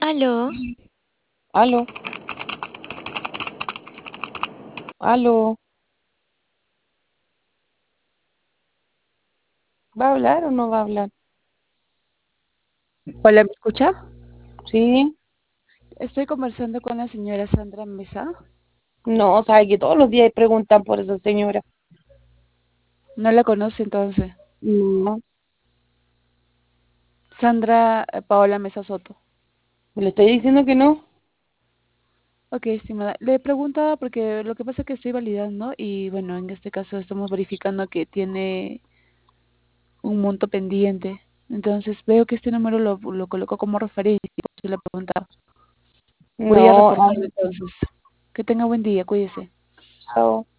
Aló, Aló, aló, ¿va a hablar o no va a hablar? hola, ¿me escucha? Sí, Estoy conversando con la señora Sandra Mesa. no, sabe que todos los días preguntan por esa señora. No la conoce entonces. No, Sandra Paola Mesa Soto. le estoy diciendo que no. Ok, estimada. Le preguntaba porque lo que pasa es que estoy validando y bueno, en este caso estamos verificando que tiene un monto pendiente. Entonces veo que este número lo colocó como referencia y por eso le preguntaba. Voy a No, reportarle entonces. Que tenga buen día, cuídese. chao.